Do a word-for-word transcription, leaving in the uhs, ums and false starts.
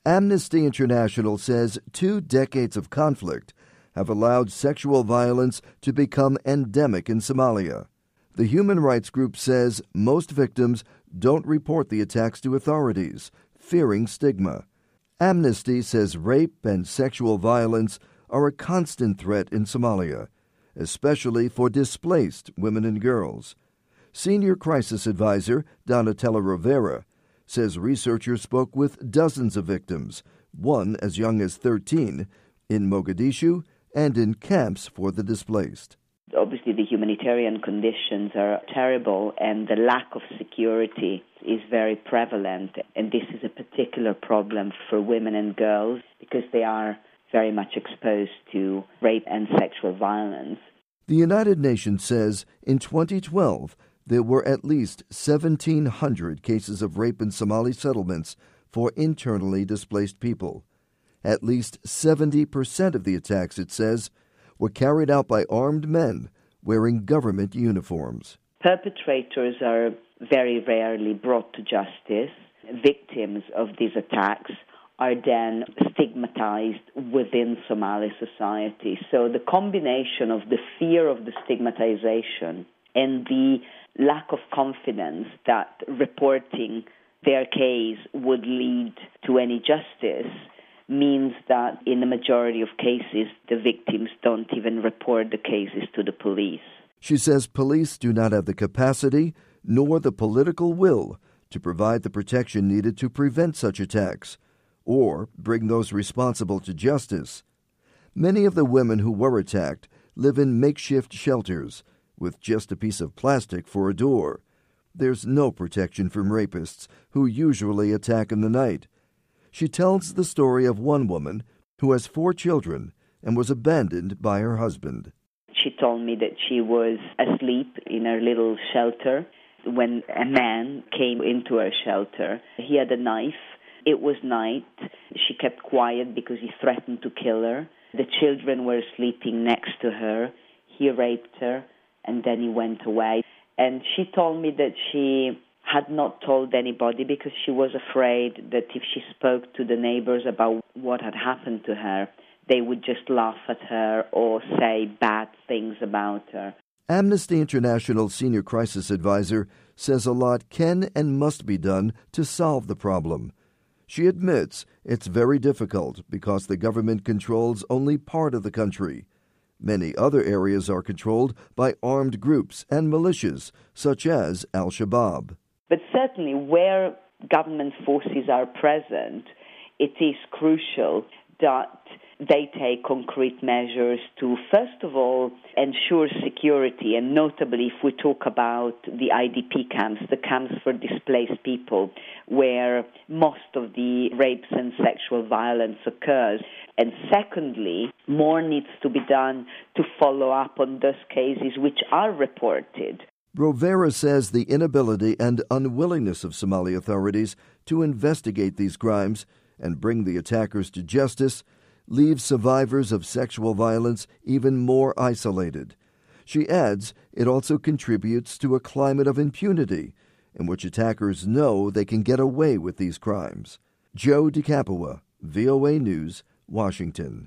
Amnesty International says two decades of conflict have allowed sexual violence to become endemic in Somalia. The human rights group says most victims don't report the attacks to authorities, fearing stigma. Amnesty says rape and sexual violence are a constant threat in Somalia, especially for displaced women and girls. Senior crisis advisor Donatella Rivera says researchers spoke with dozens of victims, one as young as thirteen, in Mogadishu and in camps for the displaced. Obviously, the humanitarian conditions are terrible, and the lack of security is very prevalent. And this is a particular problem for women and girls because they are very much exposed to rape and sexual violence. The United Nations says in twenty twelve, there were at least seventeen hundred cases of rape in Somali settlements for internally displaced people. At least seventy percent of the attacks, it says, were carried out by armed men wearing government uniforms. Perpetrators are very rarely brought to justice. Victims of these attacks are then stigmatized within Somali society. So the combination of the fear of the stigmatization and the lack of confidence that reporting their case would lead to any justice means that in the majority of cases, the victims don't even report the cases to the police. She says police do not have the capacity nor the political will to provide the protection needed to prevent such attacks or bring those responsible to justice. Many of the women who were attacked live in makeshift shelters with just a piece of plastic for a door. There's no protection from rapists who usually attack in the night. She tells the story of one woman who has four children and was abandoned by her husband. She told me that she was asleep in her little shelter when a man came into her shelter. He had a knife. It was night. She kept quiet because he threatened to kill her. The children were sleeping next to her. He raped her, and then he went away. And she told me that she had not told anybody because she was afraid that if she spoke to the neighbors about what had happened to her, they would just laugh at her or say bad things about her. Amnesty International senior crisis advisor says a lot can and must be done to solve the problem. She admits it's very difficult because the government controls only part of the country. Many other areas are controlled by armed groups and militias, such as Al-Shabaab. But certainly where government forces are present, it is crucial that they take concrete measures to, first of all, ensure security, and notably if we talk about the I D P camps, the camps for displaced people, where most of the rapes and sexual violence occurs. And secondly, more needs to be done to follow up on those cases which are reported. Rovera says the inability and unwillingness of Somali authorities to investigate these crimes and bring the attackers to justice leaves survivors of sexual violence even more isolated. She adds it also contributes to a climate of impunity in which attackers know they can get away with these crimes. Joe DeCapua, V O A News, Washington.